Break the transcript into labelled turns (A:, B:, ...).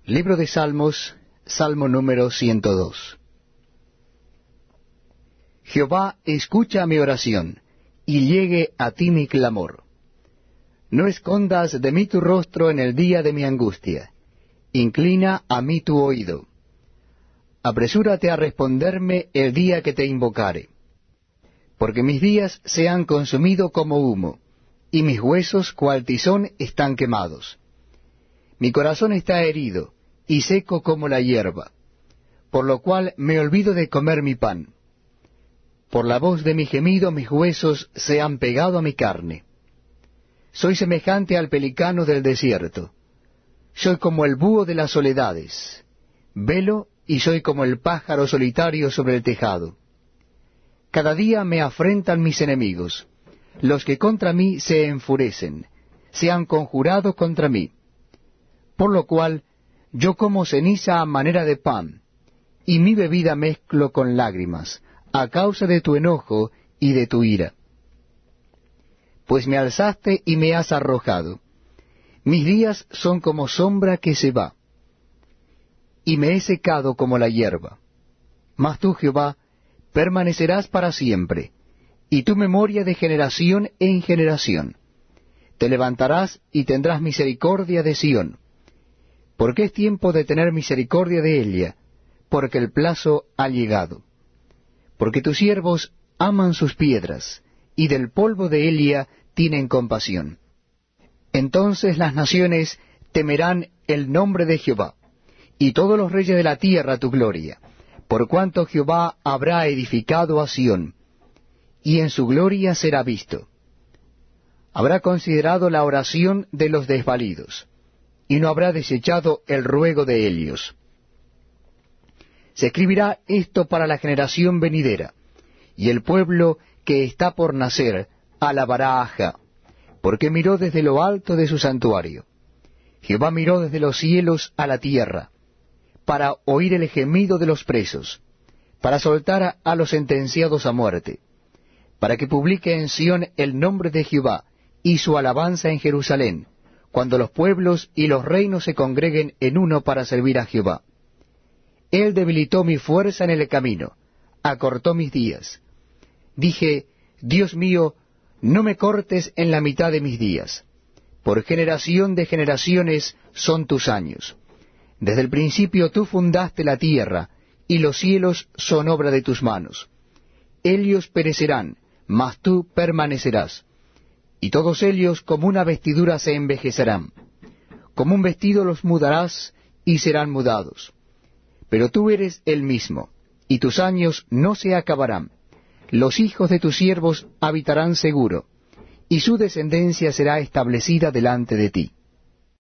A: Libro de Salmos, Salmo número 102. Jehová, escucha mi oración, y llegue a ti mi clamor. No escondas de mí tu rostro en el día de mi angustia. Inclina a mí tu oído. Apresúrate a responderme el día que te invocare. Porque mis días se han consumido como humo, y mis huesos cual tizón están quemados. Mi corazón está herido, y seco como la hierba, por lo cual me olvido de comer mi pan. Por la voz de mi gemido mis huesos se han pegado a mi carne. Soy semejante al pelicano del desierto. Soy como el búho de las soledades. Velo y soy como el pájaro solitario sobre el tejado. Cada día me afrentan mis enemigos. Los que contra mí se enfurecen, se han conjurado contra mí. Por lo cual yo como ceniza a manera de pan, y mi bebida mezclo con lágrimas, a causa de tu enojo y de tu ira. Pues me alzaste y me has arrojado. Mis días son como sombra que se va, y me he secado como la hierba. Mas tú, Jehová, permanecerás para siempre, y tu memoria de generación en generación. Te levantarás y tendrás misericordia de Sión, porque es tiempo de tener misericordia de ella, porque el plazo ha llegado. Porque tus siervos aman sus piedras, y del polvo de Elia tienen compasión. Entonces las naciones temerán el nombre de Jehová, y todos los reyes de la tierra tu gloria, por cuanto Jehová habrá edificado a Sión, y en su gloria será visto. Habrá considerado la oración de los desvalidos, y no habrá desechado el ruego de ellos. Se escribirá esto para la generación venidera, y el pueblo que está por nacer alabará a Jah, porque miró desde lo alto de su santuario. Jehová miró desde los cielos a la tierra, para oír el gemido de los presos, para soltar a los sentenciados a muerte, para que publique en Sión el nombre de Jehová y su alabanza en Jerusalén, cuando los pueblos y los reinos se congreguen en uno para servir a Jehová. Él debilitó mi fuerza en el camino, acortó mis días. Dije, Dios mío, no me cortes en la mitad de mis días. Por generación de generaciones son tus años. Desde el principio tú fundaste la tierra, y los cielos son obra de tus manos. Ellos perecerán, mas tú permanecerás. Y todos ellos como una vestidura se envejecerán. Como un vestido los mudarás, y serán mudados. Pero tú eres el mismo, y tus años no se acabarán. Los hijos de tus siervos habitarán seguro, y su descendencia será establecida delante de ti.